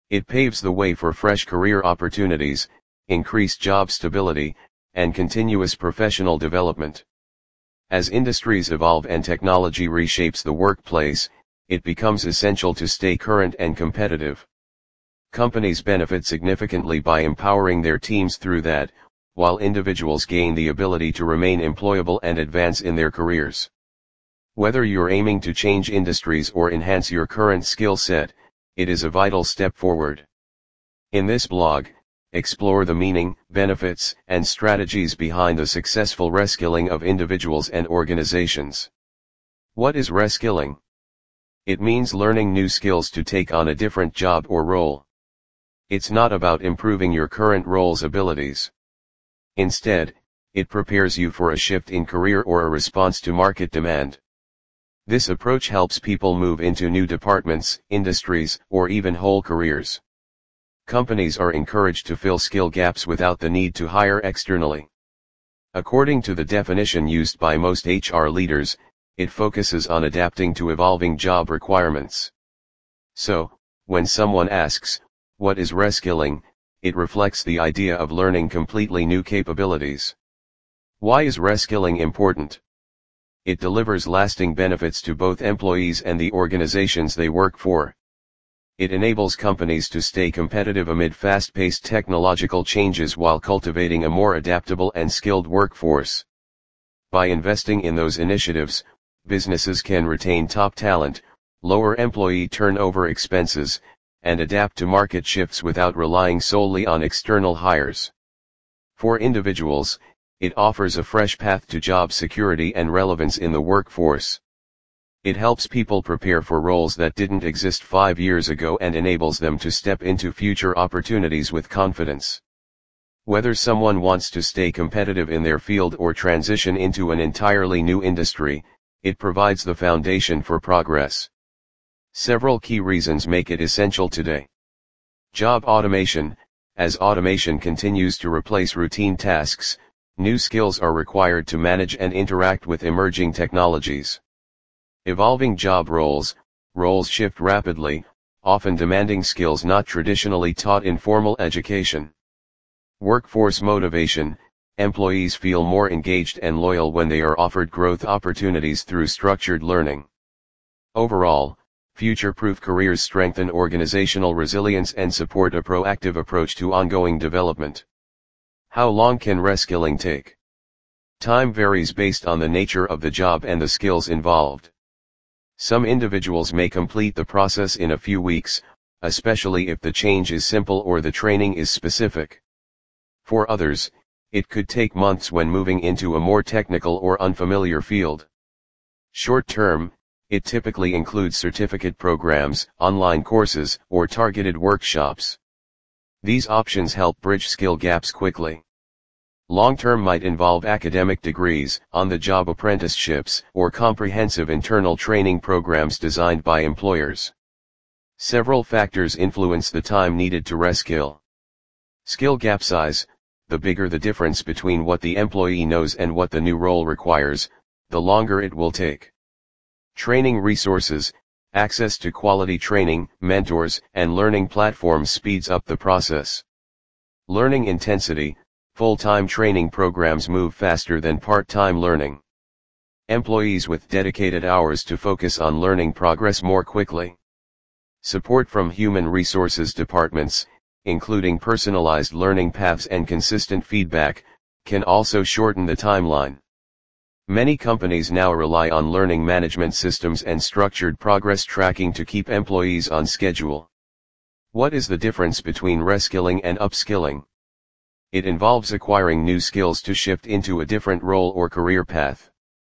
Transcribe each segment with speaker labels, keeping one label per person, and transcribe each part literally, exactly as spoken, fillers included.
Speaker 1: It paves the way for fresh career opportunities, increased job stability, and continuous professional development. As industries evolve and technology reshapes the workplace, it becomes essential to stay current and competitive. Companies benefit significantly by empowering their teams through that, while individuals gain the ability to remain employable and advance in their careers. Whether you're aiming to change industries or enhance your current skill set, it is a vital step forward. In this blog, explore the meaning, benefits, and strategies behind the successful reskilling of individuals and organizations. What is reskilling? It means learning new skills to take on a different job or role. It's not about improving your current role's abilities. Instead, it prepares you for a shift in career or a response to market demand. This approach helps people move into new departments, industries, or even whole careers. Companies are encouraged to fill skill gaps without the need to hire externally. According to the definition used by most H R leaders, it focuses on adapting to evolving job requirements. So, when someone asks, "What is reskilling?" it reflects the idea of learning completely new capabilities. Why is reskilling important? It delivers lasting benefits to both employees and the organizations they work for. It enables companies to stay competitive amid fast-paced technological changes while cultivating a more adaptable and skilled workforce. By investing in those initiatives, businesses can retain top talent, lower employee turnover expenses, and adapt to market shifts without relying solely on external hires. For individuals, it offers a fresh path to job security and relevance in the workforce. It helps people prepare for roles that didn't exist five years ago and enables them to step into future opportunities with confidence. Whether someone wants to stay competitive in their field or transition into an entirely new industry, it provides the foundation for progress. Several key reasons make it essential today. Job automation. As automation continues to replace routine tasks, new skills are required to manage and interact with emerging technologies. Evolving job roles. Roles shift rapidly, often demanding skills not traditionally taught in formal education. Workforce motivation. Employees feel more engaged and loyal when they are offered growth opportunities through structured learning. Overall, future-proof careers strengthen organizational resilience and support a proactive approach to ongoing development. How long can reskilling take? Time varies based on the nature of the job and the skills involved. Some individuals may complete the process in a few weeks, especially if the change is simple or the training is specific. For others, it could take months when moving into a more technical or unfamiliar field. Short term, it typically includes certificate programs, online courses, or targeted workshops. These options help bridge skill gaps quickly. Long-term might involve academic degrees, on-the-job apprenticeships, or comprehensive internal training programs designed by employers. Several factors influence the time needed to reskill. Skill gap size. The bigger the difference between what the employee knows and what the new role requires, the longer it will take. Training resources. Access to quality training, mentors, and learning platforms speeds up the process. Learning intensity. Full-time training programs move faster than part-time learning. Employees with dedicated hours to focus on learning progress more quickly. Support from human resources departments, including personalized learning paths and consistent feedback, can also shorten the timeline. Many companies now rely on learning management systems and structured progress tracking to keep employees on schedule. What is the difference between reskilling and upskilling? It involves acquiring new skills to shift into a different role or career path.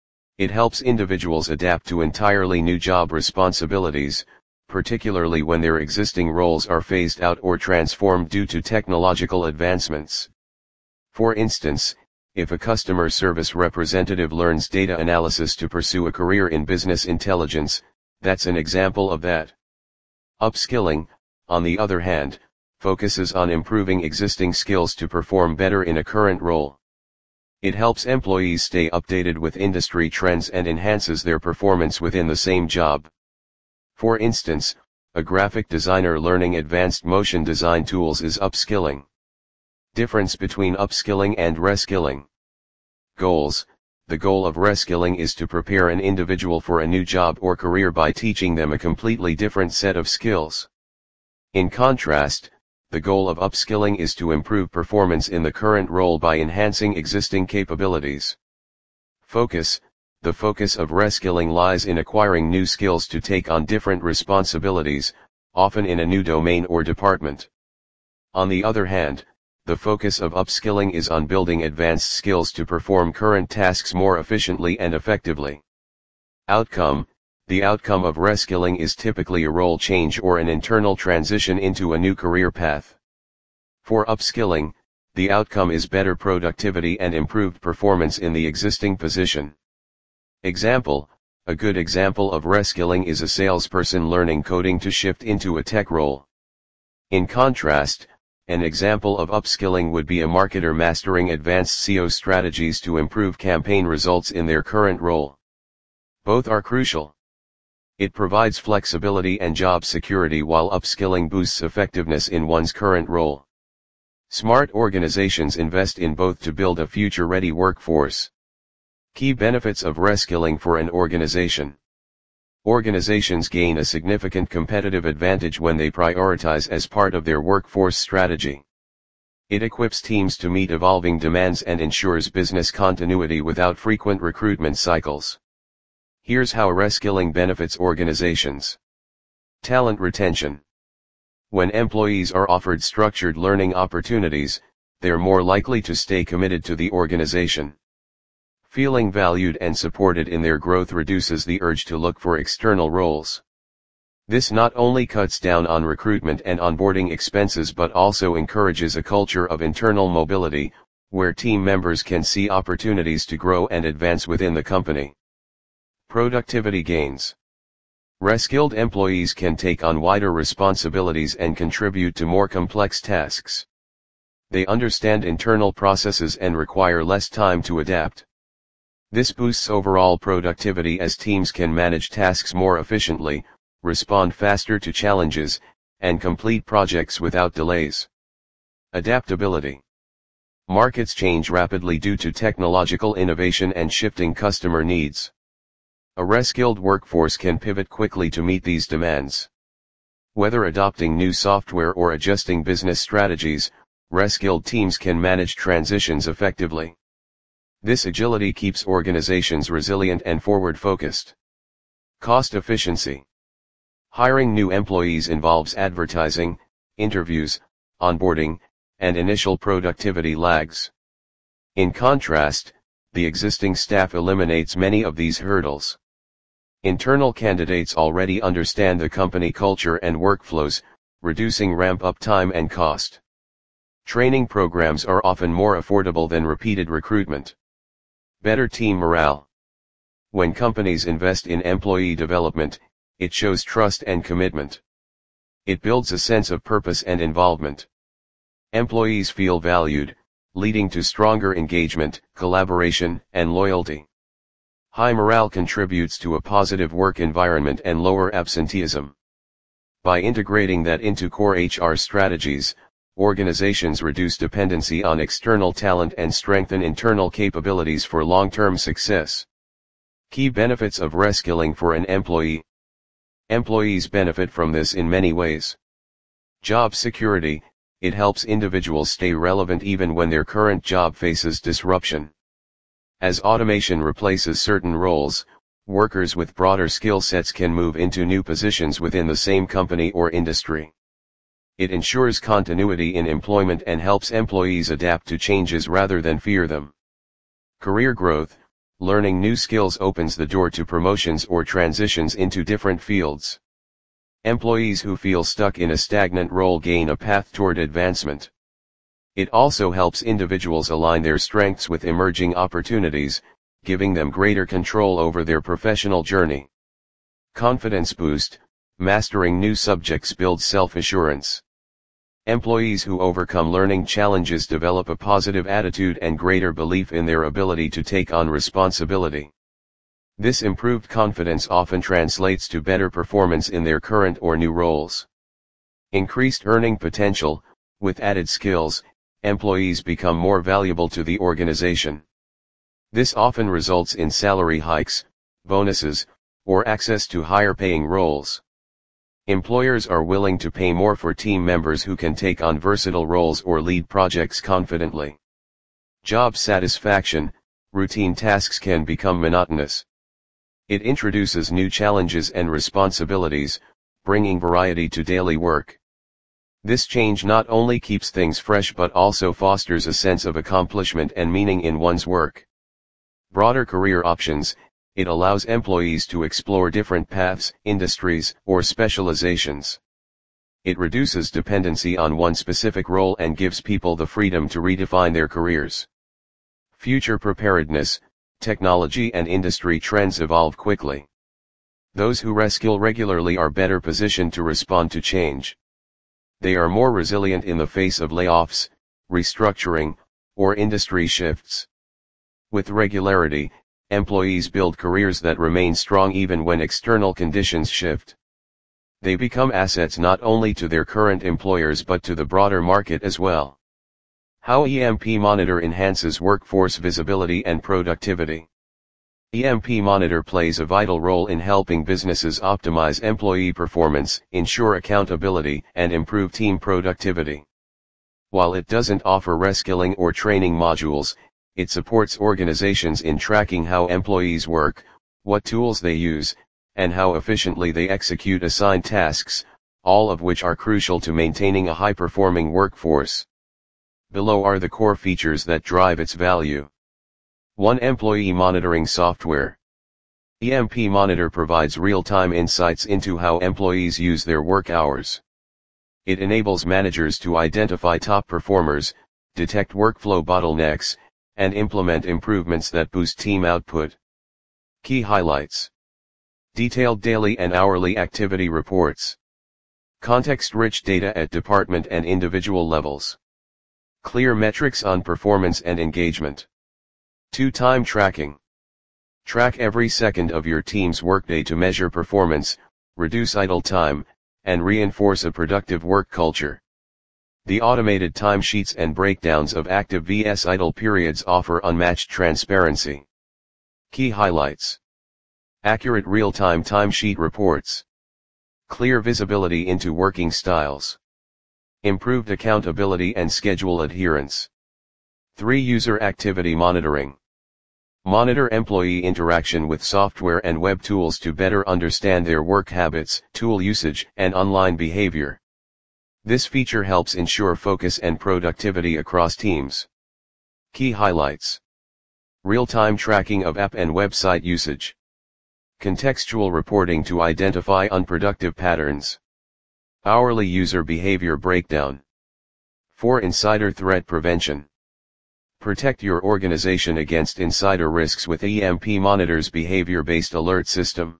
Speaker 1: It helps individuals adapt to entirely new job responsibilities, particularly when their existing roles are phased out or transformed due to technological advancements. For instance, if a customer service representative learns data analysis to pursue a career in business intelligence, that's an example of that. Upskilling, on the other hand, focuses on improving existing skills to perform better in a current role. It helps employees stay updated with industry trends and enhances their performance within the same job. For instance, A graphic designer learning advanced motion design tools is upskilling. Difference between upskilling and reskilling. Goals. The goal of reskilling is to prepare an individual for a new job or career by teaching them a completely different set of skills. In contrast, the goal of upskilling is to improve performance in the current role by enhancing existing capabilities. Focus. The focus of reskilling lies in acquiring new skills to take on different responsibilities, often in a new domain or department. On the other hand, the focus of upskilling is on building advanced skills to perform current tasks more efficiently and effectively. Outcome. The outcome of reskilling is typically a role change or an internal transition into a new career path. For upskilling, the outcome is better productivity and improved performance in the existing position. Example. A good example of reskilling is a salesperson learning coding to shift into a tech role. In contrast, an example of upskilling would be a marketer mastering advanced S E O strategies to improve campaign results in their current role. Both are crucial. It provides flexibility and job security while upskilling boosts effectiveness in one's current role. Smart organizations invest in both to build a future-ready workforce. Key benefits of reskilling for an organization. Organizations gain a significant competitive advantage when they prioritize as part of their workforce strategy. It equips teams to meet evolving demands and ensures business continuity without frequent recruitment cycles. Here's how reskilling benefits organizations. Talent retention. When employees are offered structured learning opportunities, they're more likely to stay committed to the organization. Feeling valued and supported in their growth reduces the urge to look for external roles. This not only cuts down on recruitment and onboarding expenses but also encourages a culture of internal mobility, where team members can see opportunities to grow and advance within the company. Productivity gains. Reskilled employees can take on wider responsibilities and contribute to more complex tasks. They understand internal processes and require less time to adapt. This boosts overall productivity as teams can manage tasks more efficiently, respond faster to challenges, and complete projects without delays. Adaptability. Markets change rapidly due to technological innovation and shifting customer needs. A reskilled workforce can pivot quickly to meet these demands. Whether adopting new software or adjusting business strategies, reskilled teams can manage transitions effectively. This agility keeps organizations resilient and forward-focused. Cost efficiency. Hiring new employees involves advertising, interviews, onboarding, and initial productivity lags. In contrast, the existing staff eliminates many of these hurdles. Internal candidates already understand the company culture and workflows, reducing ramp-up time and cost. Training programs are often more affordable than repeated recruitment. Better team morale. When companies invest in employee development, it shows trust and commitment. It builds a sense of purpose and involvement. Employees feel valued, leading to stronger engagement, collaboration, and loyalty. High morale contributes to a positive work environment and lower absenteeism. By integrating that into core H R strategies, organizations reduce dependency on external talent and strengthen internal capabilities for long-term success. Key benefits of reskilling for an employee. Employees benefit from this in many ways. Job security. It helps individuals stay relevant even when their current job faces disruption. As automation replaces certain roles, workers with broader skill sets can move into new positions within the same company or industry. It ensures continuity in employment and helps employees adapt to changes rather than fear them. Career growth. Learning new skills opens the door to promotions or transitions into different fields. Employees who feel stuck in a stagnant role gain a path toward advancement. It also helps individuals align their strengths with emerging opportunities, giving them greater control over their professional journey. Confidence boost. Mastering new subjects builds self-assurance. Employees who overcome learning challenges develop a positive attitude and greater belief in their ability to take on responsibility. This improved confidence often translates to better performance in their current or new roles. Increased earning potential. With added skills, employees become more valuable to the organization. This often results in salary hikes, bonuses, or access to higher paying roles. Employers are willing to pay more for team members who can take on versatile roles or lead projects confidently. Job satisfaction. Routine tasks can become monotonous. It introduces new challenges and responsibilities, bringing variety to daily work. This change not only keeps things fresh but also fosters a sense of accomplishment and meaning in one's work. Broader career options. It allows employees to explore different paths, industries, or specializations. It reduces dependency on one specific role and gives people the freedom to redefine their careers. Future preparedness. Technology and industry trends evolve quickly. Those who reskill regularly are better positioned to respond to change. They are more resilient in the face of layoffs, restructuring, or industry shifts. With regularity, employees build careers that remain strong even when external conditions shift. They become assets not only to their current employers but to the broader market as well. How E M P Monitor enhances workforce visibility and productivity. E M P Monitor plays a vital role in helping businesses optimize employee performance, ensure accountability, and improve team productivity. While it doesn't offer reskilling or training modules, it supports organizations in tracking how employees work, what tools they use, and how efficiently they execute assigned tasks, all of which are crucial to maintaining a high-performing workforce. Below are the core features that drive its value. one Employee monitoring software. E M P Monitor provides real-time insights into how employees use their work hours. It enables managers to identify top performers, detect workflow bottlenecks, and implement improvements that boost team output. Key highlights. Detailed daily and hourly activity reports. Context-rich data at department and individual levels. Clear metrics on performance and engagement. two Time tracking. Track every second of your team's workday to measure performance, reduce idle time, and reinforce a productive work culture. The automated timesheets and breakdowns of active versus idle periods offer unmatched transparency. Key highlights. Accurate real-time timesheet reports. Clear visibility into working styles. Improved accountability and schedule adherence. three User activity monitoring. Monitor employee interaction with software and web tools to better understand their work habits, tool usage, and online behavior. This feature helps ensure focus and productivity across teams. Key highlights. Real-time tracking of app and website usage. Contextual reporting to identify unproductive patterns. Hourly user behavior breakdown. four Insider threat prevention. Protect your organization against insider risks with E M P Monitor's behavior-based alert system.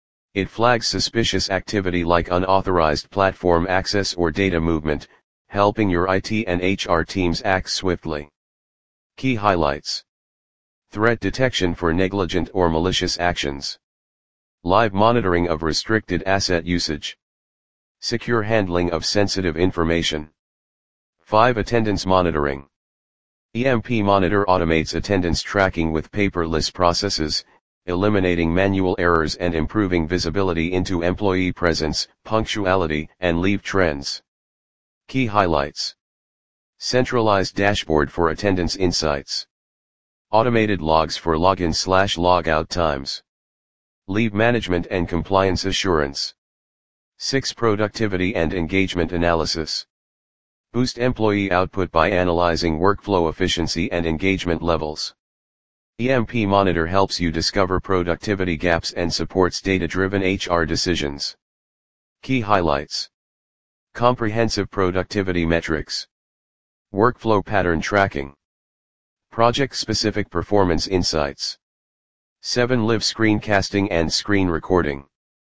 Speaker 1: It flags suspicious activity like unauthorized platform access or data movement, helping your I T and H R teams act swiftly. Key highlights. Threat detection for negligent or malicious actions. Live monitoring of restricted asset usage. Secure handling of sensitive information. five Attendance monitoring. E M P Monitor automates attendance tracking with paperless processes, eliminating manual errors and improving visibility into employee presence, punctuality, and leave trends. Key highlights. Centralized dashboard for attendance insights. Automated logs for login slash logout times. Leave management and compliance assurance. six Productivity and engagement analysis. Boost employee output by analyzing workflow efficiency and engagement levels. E M P Monitor helps you discover productivity gaps and supports data-driven H R decisions. Key highlights. Comprehensive productivity metrics. Workflow pattern tracking. Project-specific performance insights. seven Live screencasting and screen recording.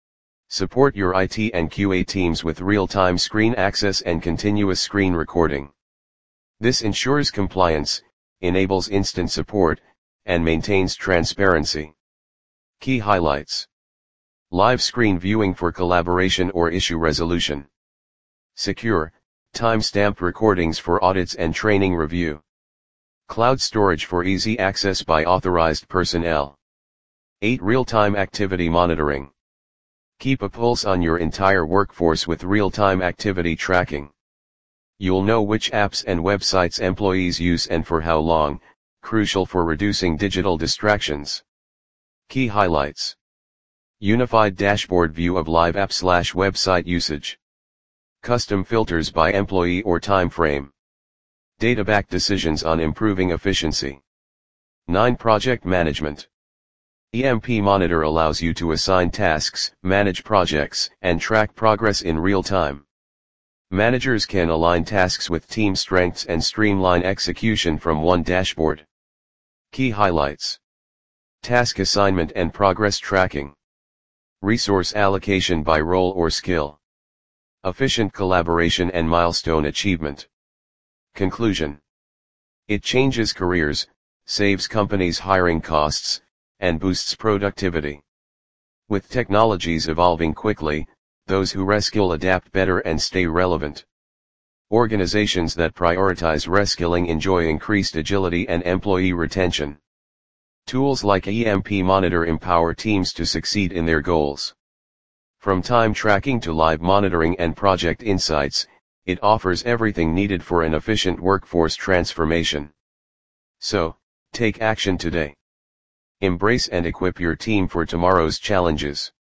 Speaker 1: Support your I T and Q A teams with real-time screen access and continuous screen recording. This ensures compliance, enables instant support, and maintains transparency. Key highlights. Live screen viewing for collaboration or issue resolution. Secure, time-stamped recordings for audits and training review. Cloud storage for easy access by authorized personnel. eight Real-time activity monitoring. Keep a pulse on your entire workforce with real-time activity tracking. You'll know which apps and websites employees use and for how long, crucial for reducing digital distractions. Key highlights. Unified dashboard view of live app slash website usage. Custom filters by employee or time frame. Data-backed decisions on improving efficiency. nine Project management. E M P Monitor allows you to assign tasks, manage projects, and track progress in real time. Managers can align tasks with team strengths and streamline execution from one dashboard. Key highlights. Task assignment and progress tracking. Resource allocation by role or skill. Efficient collaboration and milestone achievement. Conclusion. It changes careers, saves companies hiring costs, and boosts productivity. With technologies evolving quickly, those who reskill adapt better and stay relevant. Organizations that prioritize reskilling enjoy increased agility and employee retention. Tools like E M P Monitor empower teams to succeed in their goals. From time tracking to live monitoring and project insights, it offers everything needed for an efficient workforce transformation. So, take action today. Embrace and equip your team for tomorrow's challenges.